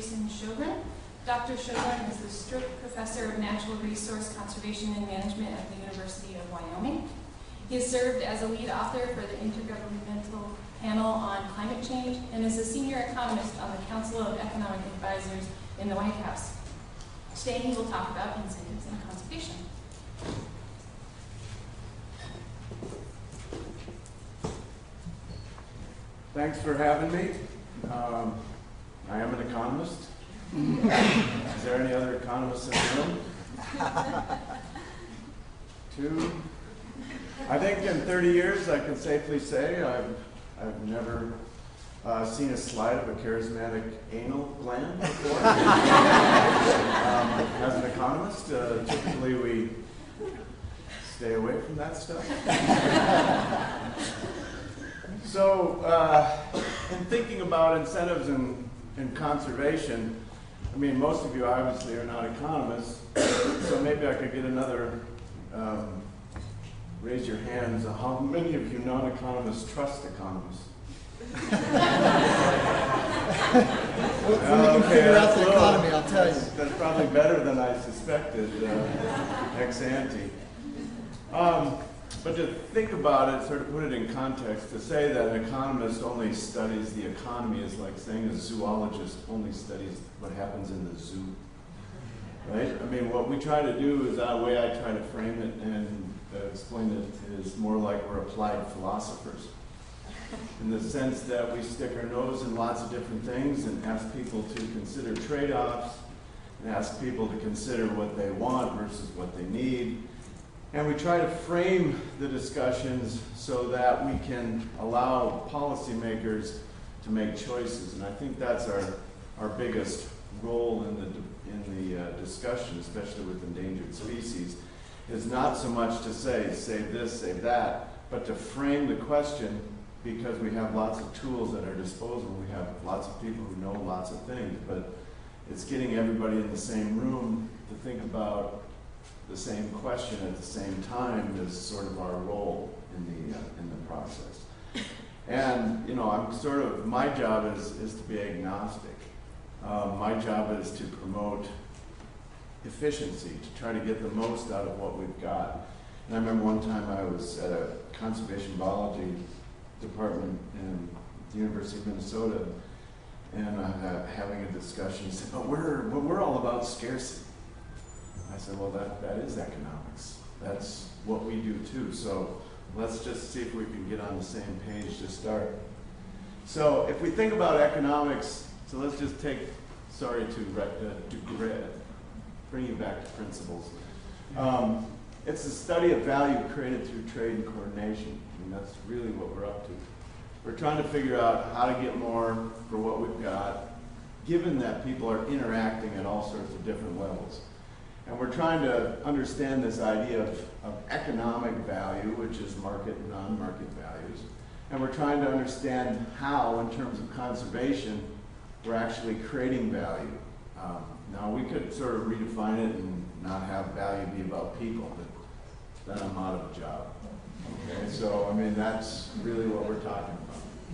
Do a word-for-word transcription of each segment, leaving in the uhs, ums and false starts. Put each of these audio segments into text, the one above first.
Jason Sjogren. Doctor Sjogren is the Stroop Professor of Natural Resource Conservation and Management at the University of Wyoming. He has served as a lead author for the Intergovernmental Panel on Climate Change and is a senior economist on the Council of Economic Advisors in the White House. Today he will talk about incentives in conservation. Thanks for having me. Um, I am an economist. Is there any other economists in the room? Two. I think in thirty years I can safely say I've, I've never uh, seen a slide of a charismatic anal gland before. um, as an economist, uh, typically we stay away from that stuff. So, uh, in thinking about incentives in, in conservation, I mean, most of you obviously are not economists, so maybe I could get another, um, raise your hands. How many of you non-economists trust economists? When you can figure out the economy, I'll tell you. That's, that's probably better than I suspected, uh, ex ante. Um, But to think about it, sort of put it in context, to say that an economist only studies the economy is like saying a zoologist only studies what happens in the zoo, right? I mean, what we try to do is, that way I try to frame it and uh, explain it, is more like we're applied philosophers, in the sense that we stick our nose in lots of different things and ask people to consider trade-offs, and ask people to consider what they want versus what they need. And we try to frame the discussions so that we can allow policymakers to make choices. And I think that's our, our biggest role in the, in the uh, discussion, especially with endangered species, is not so much to say, save this, save that, but to frame the question, because we have lots of tools at our disposal. We have lots of people who know lots of things, but it's getting everybody in the same room to think about the same question at the same time is sort of our role in the uh, in the process. And you know, I'm sort of, my job is is to be agnostic. Um, my job is to promote efficiency, to try to get the most out of what we've got. And I remember one time I was at a conservation biology department in the University of Minnesota, and uh, having a discussion. He said, "Oh, we're we're all about scarcity." I said, well, that, that is economics. That's what we do too. So let's just see if we can get on the same page to start. So if we think about economics, so let's just take, sorry to, uh, to bring you back to principles. Um, it's the study of value created through trade and coordination. I mean, that's really what we're up to. We're trying to figure out how to get more for what we've got, given that people are interacting at all sorts of different levels. And we're trying to understand this idea of, of economic value, which is market and non-market values. And we're trying to understand how, in terms of conservation, we're actually creating value. Um, now, we could sort of redefine it and not have value be about people, but then I'm out of a job. Okay, so, I mean, that's really what we're talking about.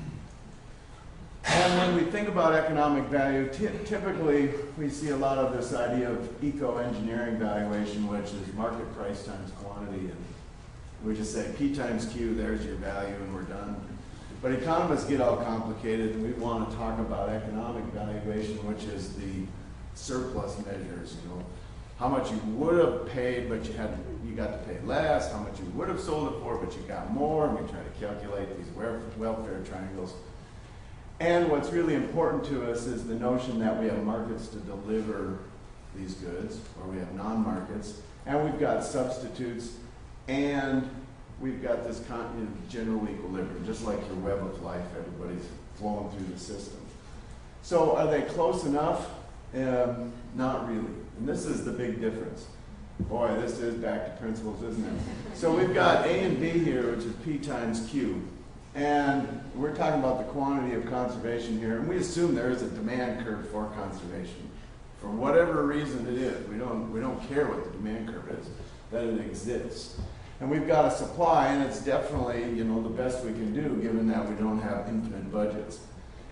And when we think about economic value, typically we see a lot of this idea of eco-engineering valuation, which is market price times quantity, and we just say P times Q, there's your value, and we're done. But economists get all complicated, and we want to talk about economic valuation, which is the surplus measures, you know, how much you would have paid, but you had you got to pay less, how much you would have sold it for, but you got more, and we try to calculate these welfare triangles. And what's really important to us is the notion that we have markets to deliver these goods, or we have non-markets, and we've got substitutes, and we've got this con you know, general equilibrium, just like your web of life, everybody's flowing through the system. So are they close enough? Um, not really. And this is the big difference. Boy, this is back to principles, isn't it? So we've got A and B here, which is P times Q. And we're talking about the quantity of conservation here, and we assume there is a demand curve for conservation. For whatever reason it is, we don't, we don't care what the demand curve is, that it exists. And we've got a supply, and it's definitely, you know, the best we can do, given that we don't have infinite budgets.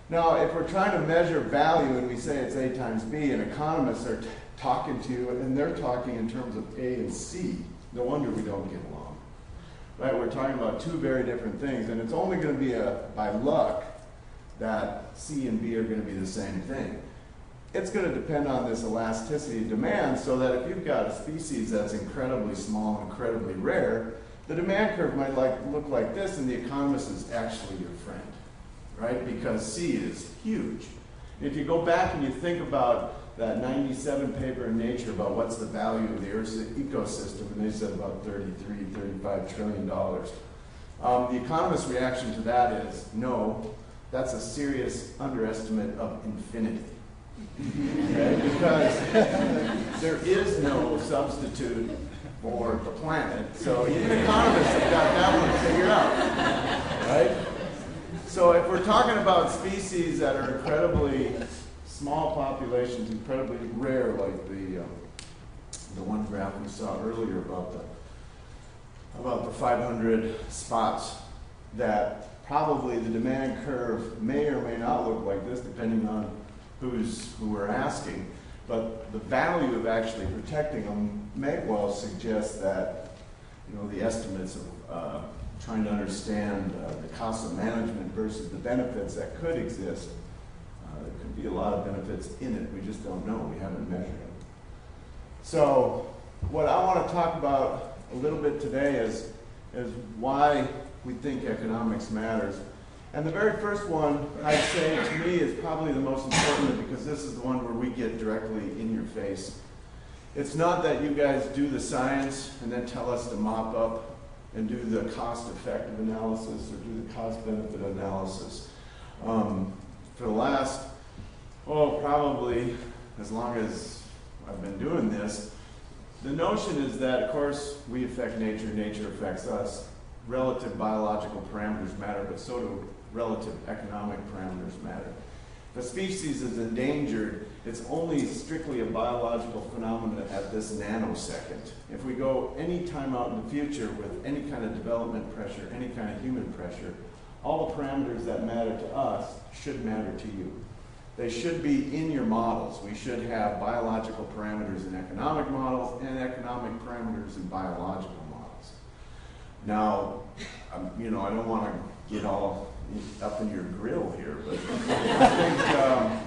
Now, if we're trying to measure value and we say it's A times B, and economists are t talking to you, and they're talking in terms of A and C, no wonder we don't get along. Right? We're talking about two very different things, and it's only going to be a, by luck that C and B are going to be the same thing. It's going to depend on this elasticity of demand, so that if you've got a species that's incredibly small and incredibly rare, the demand curve might like, look like this, and the economist is actually your friend, right? Because C is huge. If you go back and you think about that ninety-seven paper in Nature about what's the value of the Earth's ecosystem, and they said about thirty-three, thirty-five trillion dollars. Um, the economist's reaction to that is, no, that's a serious underestimate of infinity. Okay? Because there is no substitute for the planet. So even economists have got that one figured out, right? So if we're talking about species that are incredibly small populations, incredibly rare, like the um, the one graph we saw earlier about the about the five hundred spots, that probably the demand curve may or may not look like this, depending on who's who we're asking. But the value of actually protecting them may well suggest that, you know, the estimates of uh, trying to understand uh, the cost of management versus the benefits that could exist. Uh, there could be a lot of benefits in it. We just don't know. We haven't measured them. So what I want to talk about a little bit today is, is why we think economics matters. And the very first one, I'd say, to me, is probably the most important, because this is the one where we get directly in your face. It's not that you guys do the science and then tell us to mop up and do the cost-effective analysis or do the cost-benefit analysis. Um, for the last, oh, probably as long as I've been doing this, the notion is that, of course, we affect nature, nature affects us. Relative biological parameters matter, but so do relative economic parameters matter. If a species is endangered, it's only strictly a biological phenomenon at this nanosecond. If we go any time out in the future with any kind of development pressure, any kind of human pressure, all the parameters that matter to us should matter to you. They should be in your models. We should have biological parameters in economic models and economic parameters in biological models. Now, um, you know, I don't want to get all up in your grill here, but I think um,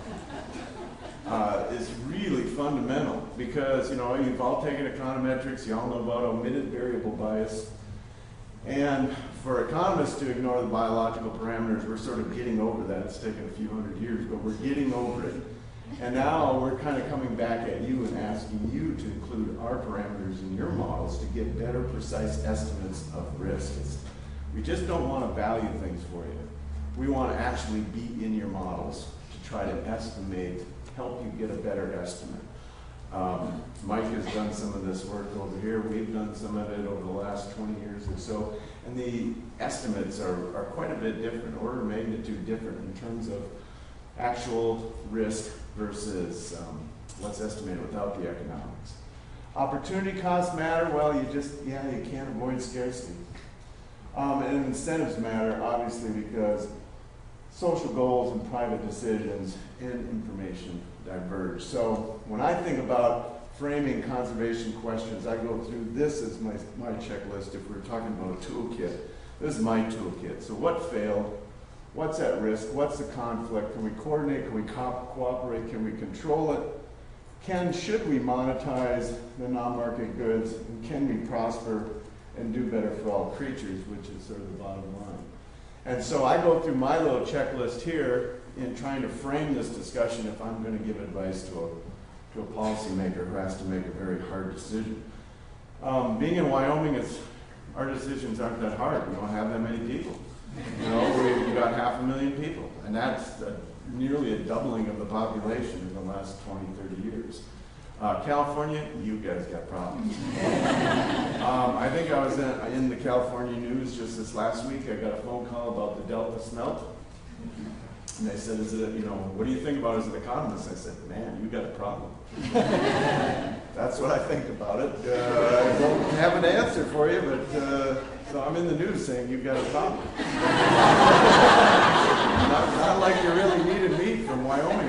uh, it's really fundamental, because, you know, you've all taken econometrics, you all know about omitted variable bias, and for economists to ignore the biological parameters, we're sort of getting over that. It's taken a few hundred years, but we're getting over it. And now we're kind of coming back at you and asking you to include our parameters in your models to get better, precise estimates of risk. It's, we just don't want to value things for you. We want to actually be in your models to try to estimate, help you get a better estimate. Um, Mike has done some of this work over here. We've done some of it over the last twenty years or so. And the estimates are, are quite a bit different, order of magnitude different in terms of actual risk versus um, what's estimated without the economics. Opportunity costs matter. Well, you just, yeah, you can't avoid scarcity. Um, and incentives matter, obviously, because social goals and private decisions and information diverge. So when I think about framing conservation questions, I go through this as my, my checklist. If we're talking about a toolkit, this is my toolkit. So what failed? What's at risk? What's the conflict? Can we coordinate? Can we co cooperate? Can we control it? Can, should we monetize the non-market goods? And can we prosper and do better for all creatures, which is sort of the bottom line. And so I go through my little checklist here in trying to frame this discussion if I'm going to give advice to a, to a policymaker who has to make a very hard decision. Um, being in Wyoming, it's, our decisions aren't that hard. We don't have that many people. You know, we, we've got half a million people, and that's a, nearly a doubling of the population in the last twenty, thirty years. Uh, California, you guys got problems. um, I think I was in, in the California news just this last week. I got a phone call about the Delta smelt. And they said, is it, a, you know, what do you think about it as an economist? I said, man, you got a problem. That's what I think about it. Uh, I don't have an answer for you, but uh, so I'm in the news saying you've got a problem. not, not like you really needed meat from Wyoming.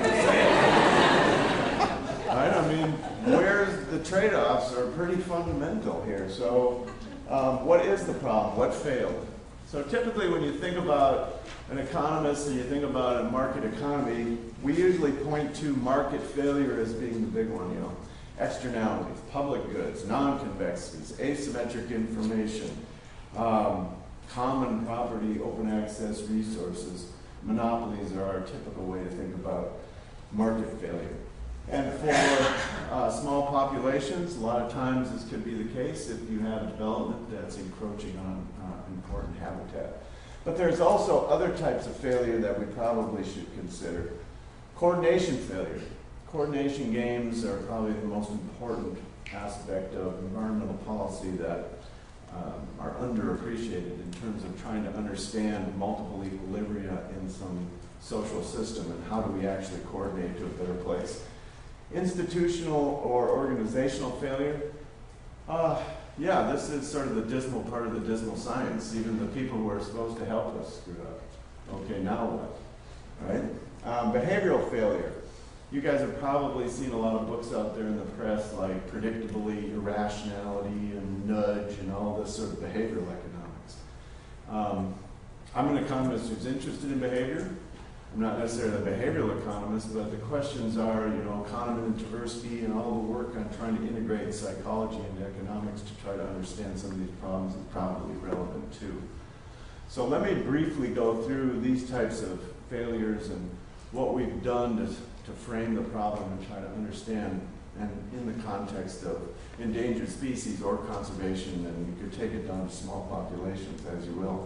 Right? I mean, where's the trade-offs are pretty fundamental here. So um, what is the problem? What failed? So typically when you think about an economist and you think about a market economy, we usually point to market failure as being the big one, you know. Externalities, public goods, non-convexities, asymmetric information, um, common property, open access resources. Monopolies are our typical way to think about market failure. And for uh, small populations, a lot of times this could be the case if you have development that's encroaching on uh, important habitat. But there's also other types of failure that we probably should consider. Coordination failure. Coordination games are probably the most important aspect of environmental policy that um, are underappreciated in terms of trying to understand multiple equilibria in some social system and how do we actually coordinate to a better place. Institutional or organizational failure, uh, yeah, this is sort of the dismal part of the dismal science. Even the people who are supposed to help us screwed up. Okay, now what? Right? Um, behavioral failure. You guys have probably seen a lot of books out there in the press like Predictably, Irrationality, and Nudge, and all this sort of behavioral economics. Um, I'm an economist who's interested in behavior. I'm not necessarily a behavioral economist, but the questions are, you know, Kahneman and Tversky and all the work on trying to integrate psychology into economics to try to understand some of these problems is probably relevant too. So let me briefly go through these types of failures and what we've done to, to frame the problem and try to understand, and in the context of endangered species or conservation, and you could take it down to small populations as you will.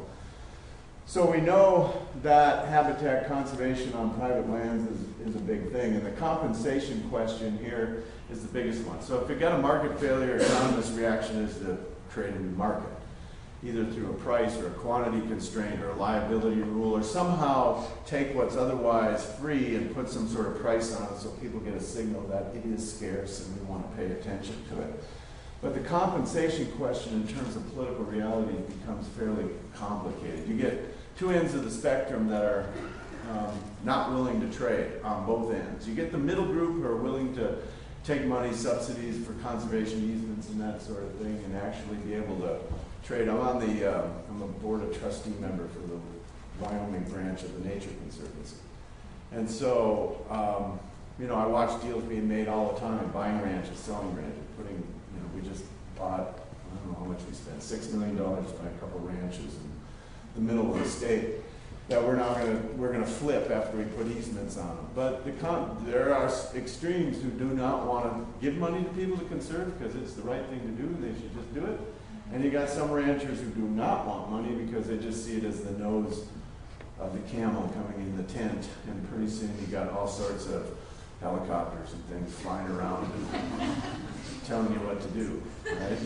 So we know that habitat conservation on private lands is, is a big thing, and the compensation question here is the biggest one. So if you've got a market failure, economist reaction is to create a new market, either through a price or a quantity constraint or a liability rule, or somehow take what's otherwise free and put some sort of price on it so people get a signal that it is scarce and we want to pay attention to it. But the compensation question in terms of political reality becomes fairly complicated. You get two ends of the spectrum that are um, not willing to trade on both ends. You get the middle group who are willing to take money, subsidies for conservation easements and that sort of thing, and actually be able to trade. I'm on the, uh, I'm a board of trustee member for the Wyoming branch of the Nature Conservancy. And so, um, you know, I watch deals being made all the time, buying ranches, selling ranches, putting, you know, we just bought, I don't know how much we spent, six million dollars to buy a couple ranches in the middle of the state that we're now going to, we're going to flip after we put easements on them. But the con there are extremes who do not want to give money to people to conserve because it's the right thing to do and they should just do it. And you got some ranchers who do not want money because they just see it as the nose of the camel coming in the tent, and pretty soon you got all sorts of helicopters and things flying around and telling you what to do, right?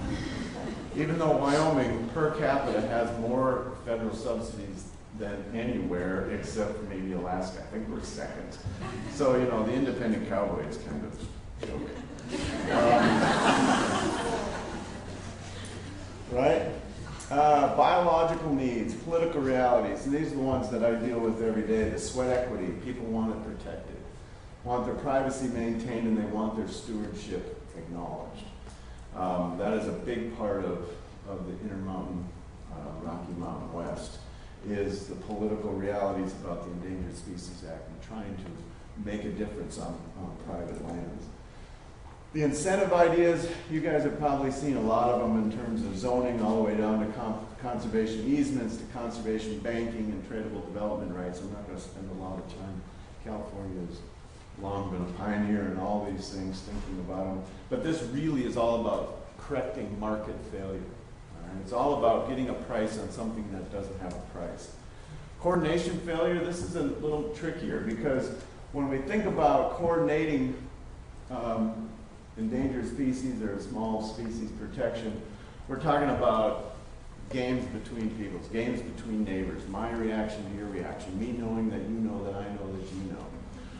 Even though Wyoming per capita has more federal subsidies than anywhere except for maybe Alaska. I think we're second. So, you know, the independent cowboy is kind of joking. Um, right? Uh, biological needs, political realities, and these are the ones that I deal with every day. The sweat equity, people want it protected, want their privacy maintained, and they want their stewardship acknowledged. Um, that is a big part of, of the Intermountain, uh, Rocky Mountain West, is the political realities about the Endangered Species Act and trying to make a difference on, on private lands. The incentive ideas, you guys have probably seen a lot of them in terms of zoning all the way down to con conservation easements, to conservation banking and tradable development rights. I'm not going to spend a lot of time. California has long been a pioneer in all these things, thinking about them. But this really is all about correcting market failure. All right? It's all about getting a price on something that doesn't have a price. Coordination failure, this is a little trickier because when we think about coordinating um, endangered species or small species protection, we're talking about games between peoples, games between neighbors, my reaction to your reaction, me knowing that you know that I know that you know.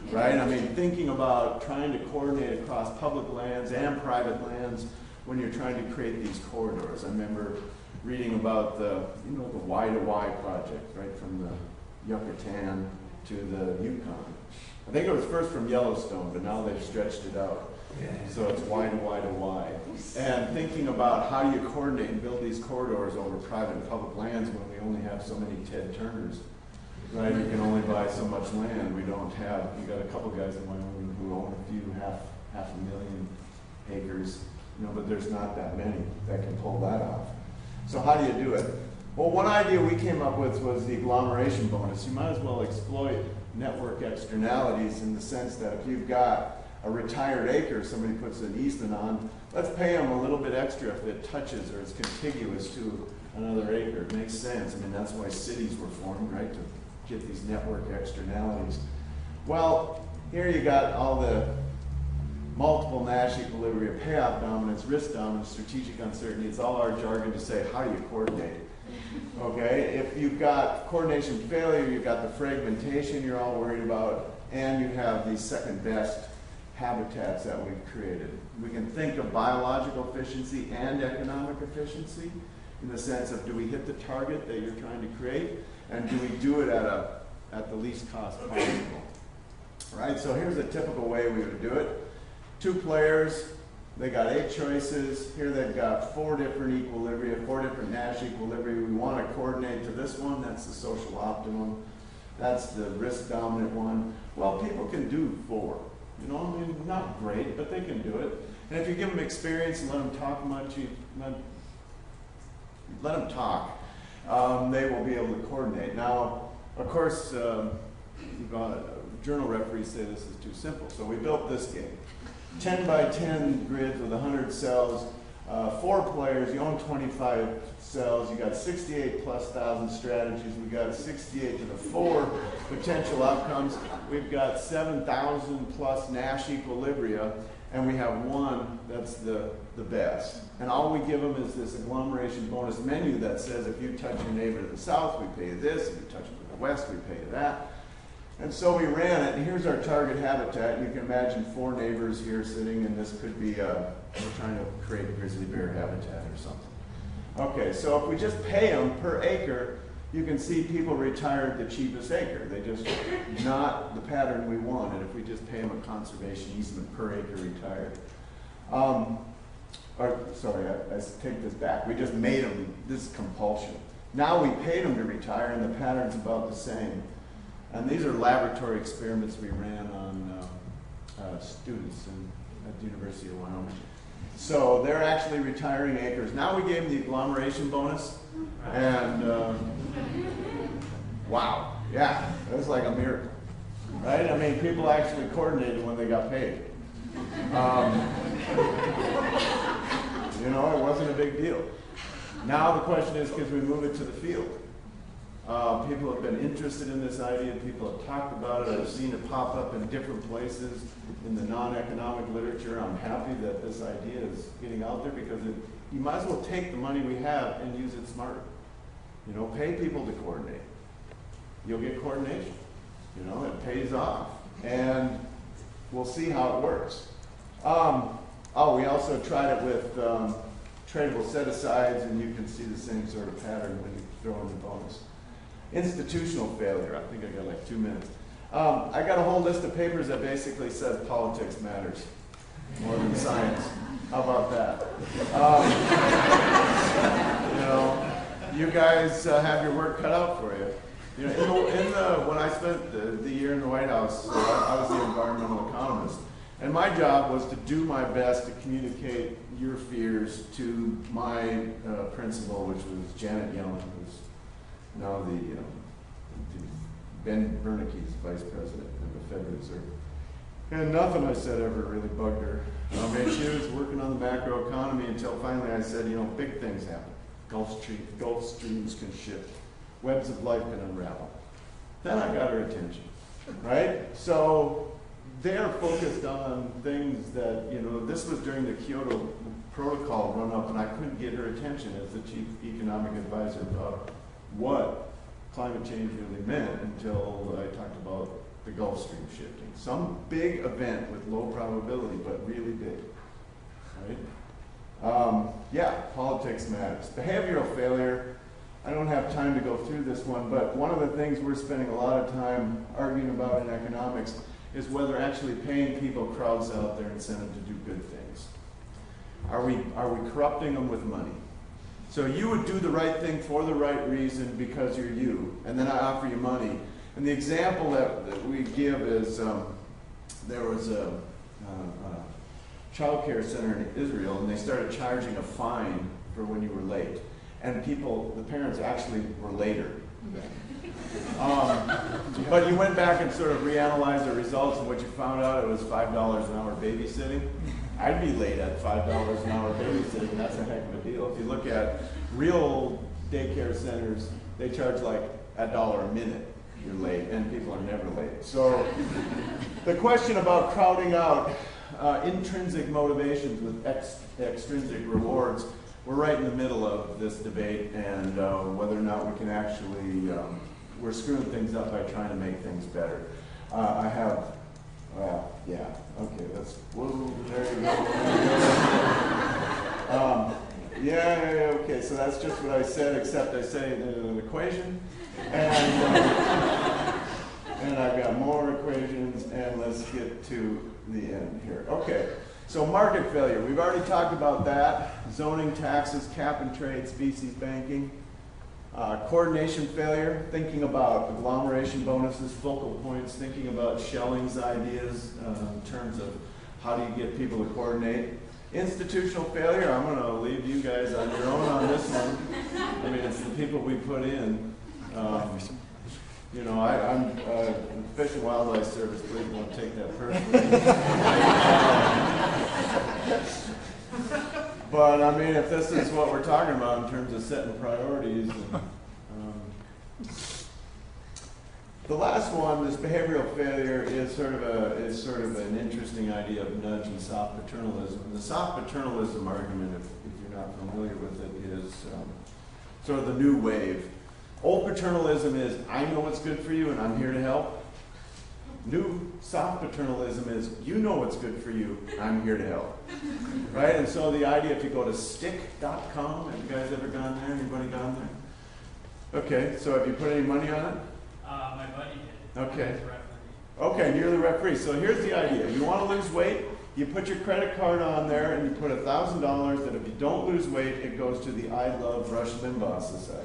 right? I mean, thinking about trying to coordinate across public lands and private lands when you're trying to create these corridors. I remember reading about the, you know, the Y to Y project, right, from the Yucatan to the Yukon. I think it was first from Yellowstone, but now they've stretched it out. So it's Y to Y to Y. And thinking about how do you coordinate and build these corridors over private and public lands when we only have so many Ted Turners, right? You can only buy so much land. We don't have, you got a couple guys in Wyoming who own a few, half, half a million acres, you know, but there's not that many that can pull that off. So how do you do it? Well, one idea we came up with was the agglomeration bonus. You might as well exploit network externalities in the sense that if you've got a retired acre, somebody puts an easement on, let's pay them a little bit extra if it touches or is contiguous to another acre. It makes sense. I mean, that's why cities were formed, right, to get these network externalities. Well, here you got all the multiple Nash equilibria, payoff dominance, risk dominance, strategic uncertainty. It's all our jargon to say, how do you coordinate? Okay, if you've got coordination failure, you've got the fragmentation you're all worried about, and you have the second best habitats that we've created. We can think of biological efficiency and economic efficiency in the sense of, do we hit the target that you're trying to create, and do we do it at a at the least cost possible? Right. So here's a typical way we would do it. Two players, they got eight choices. Here they've got four different equilibria, four different Nash equilibria. We want to coordinate to this one. That's the social optimum. That's the risk dominant one. Well, people can do four. You know, I mean, not great, but they can do it. And if you give them experience and let them talk much, you let, let them talk, um, they will be able to coordinate. Now, of course, um, uh, journal referees say this is too simple, so we built this game. ten by ten grids with one hundred cells, uh, four players, you own twenty-five cells, you got sixty-eight plus thousand strategies, we got sixty-eight to the four potential outcomes, we've got seven thousand plus Nash equilibria, and we have one that's the, the best. And all we give them is this agglomeration bonus menu that says if you touch your neighbor to the south, we pay you this, if you touch them to the west, we pay you that. And so we ran it, and here's our target habitat. You can imagine four neighbors here sitting, and this could be, uh, we're trying to create a grizzly bear habitat or something. Okay, so if we just pay them per acre, you can see people retire at the cheapest acre. They just, not the pattern we wanted if we just pay them a conservation easement per acre retired. Um, or, sorry, I, I take this back. We just made them, this is compulsion. Now we paid them to retire, and the pattern's about the same. And these are laboratory experiments we ran on uh, uh, students in, at the University of Wyoming. So they're actually retiring acres. Now we gave them the agglomeration bonus, and uh, wow, yeah, it was like a miracle, right? I mean, people actually coordinated when they got paid. Um, you know, it wasn't a big deal. Now the question is, can we move it to the field? Uh, people have been interested in this idea. People have talked about it. I've seen it pop up in different places in the non-economic literature. I'm happy that this idea is getting out there because it, you might as well take the money we have and use it smarter. You know, pay people to coordinate. You'll get coordination. You know, it pays off. And we'll see how it works. Um, oh, we also tried it with um, tradable set-asides, and you can see the same sort of pattern when you throw in the bonus. Institutional failure. I think I got like two minutes. Um, I got a whole list of papers that basically says politics matters more than science. How about that? Um, you know, you guys uh, have your work cut out for you. You know, in the, in the, when I spent the, the year in the White House, uh, I was the environmental economist, and my job was to do my best to communicate your fears to my uh, principal, which was Janet Yellen, who's now the, you know, the Ben Bernanke's vice president of the Federal Reserve. And nothing I said ever really bugged her. I mean, she was working on the macro economy until finally I said, you know, big things happen. Gulf, stream, Gulf streams can shift. Webs of life can unravel. Then I got her attention, right? So they're focused on things that, you know, this was during the Kyoto Protocol run up, and I couldn't get her attention as the chief economic advisor about what climate change really meant until I talked about the Gulf Stream shifting. Some big event with low probability, but really big, right? Um, yeah, politics matters. Behavioral failure, I don't have time to go through this one, but one of the things we're spending a lot of time arguing about in economics is whether actually paying people crowds out their incentive to do good things. Are we, are we corrupting them with money? So you would do the right thing for the right reason because you're you, and then I offer you money. And the example that, that we give is um, there was a, a, a child care center in Israel, and they started charging a fine for when you were late. And people, the parents actually were later. Um, but you went back and sort of reanalyzed the results, and what you found out, it was five dollars an hour babysitting. I'd be late at five dollars an hour babysitting. That's a heck of a deal. If you look at real daycare centers, they charge like a dollar a minute. You're late, and people are never late. So the question about crowding out uh, intrinsic motivations with ex extrinsic rewards, we're right in the middle of this debate, and uh, whether or not we can actually, um, we're screwing things up by trying to make things better. Uh, I have, well, yeah, okay, that's, whoa, there you go. um, yeah, yeah, yeah, okay, so that's just what I said, except I say it in an equation. And, uh, and I've got more equations, and let's get to the end here. Okay, so market failure. We've already talked about that. Zoning, taxes, cap and trade, species banking. Uh, coordination failure, thinking about agglomeration bonuses, focal points, thinking about Schelling's ideas uh, in terms of how do you get people to coordinate. Institutional failure, I'm going to leave you guys on your own on this one. I mean, it's the people we put in. Um, you know, I, I'm uh, Fish and Wildlife Service, please don't take that personally. But I mean, if this is what we're talking about in terms of setting priorities, and, um, the last one, this behavioral failure, is sort of a is sort of an interesting idea of nudge and soft paternalism. And the soft paternalism argument, if, if you're not familiar with it, is um, sort of the new wave. Old paternalism is, I know what's good for you and I'm here to help. New soft paternalism is, you know what's good for you, I'm here to help. Right? And so the idea, if you go to stick dot com, have you guys ever gone there? Anybody gone there? Okay, so have you put any money on it? Uh, my buddy did. Okay. Okay, you're the referee. So here's the idea. You want to lose weight, you put your credit card on there and you put one thousand dollars that if you don't lose weight, it goes to the I Love Rush Limbaugh Society.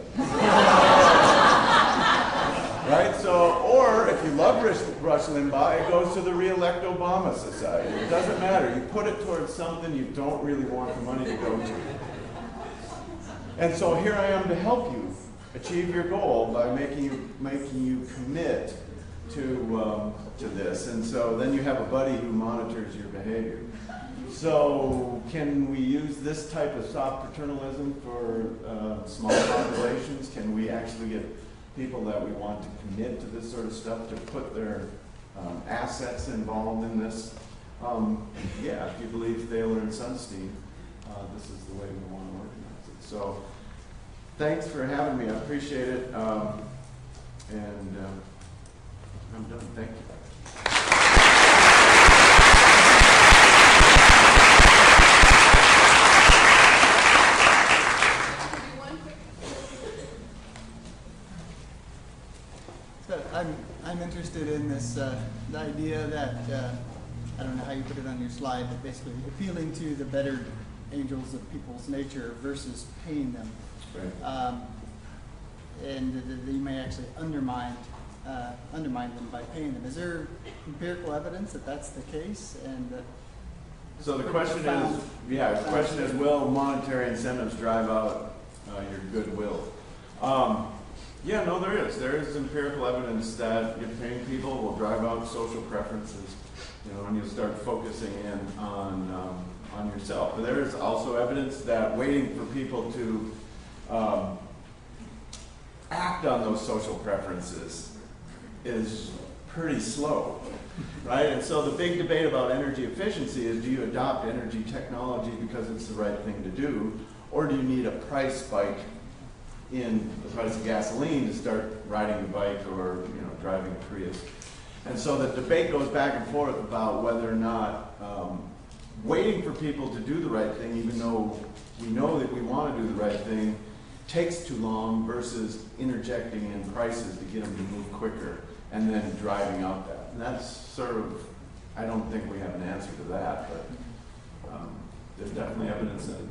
Right? So, or if you love Rush, Rush Limbaugh, it goes to the Re-elect Obama Society. It doesn't matter. You put it towards something you don't really want the money to go to. And so here I am to help you achieve your goal by making you, making you commit to, um, to this. And so then you have a buddy who monitors your behavior. So can we use this type of soft paternalism for uh, small populations? Can we actually get people that we want to commit to this sort of stuff, to put their um, assets involved in this? Um, yeah, if you believe Thaler and Sunstein, uh, this is the way we want to organize it. So thanks for having me. I appreciate it. Um, and uh, I'm done. Thank you. So I'm, I'm interested in this, uh, the idea that, uh, I don't know how you put it on your slide, but basically appealing to the better angels of people's nature versus paying them. Right. Um, and that that you may actually undermine uh, undermine them by paying them. Is there empirical evidence that that's the case? And uh, So the question is, yeah, the question is, will monetary incentives drive out uh, your goodwill? Um, yeah, no, there is. There is empirical evidence that if paying people will drive out social preferences, you know, and you start focusing in on um, on yourself. But there is also evidence that waiting for people to um, act on those social preferences is pretty slow, right? And so the big debate about energy efficiency is, do you adopt energy technology because it's the right thing to do, or do you need a price spike in the price of gasoline to start riding a bike or, you know, driving a Prius? And so the debate goes back and forth about whether or not um, waiting for people to do the right thing, even though we know that we want to do the right thing, takes too long versus interjecting in prices to get them to move quicker and then driving out that. And that's sort of, I don't think we have an answer to that, but um, there's definitely evidence that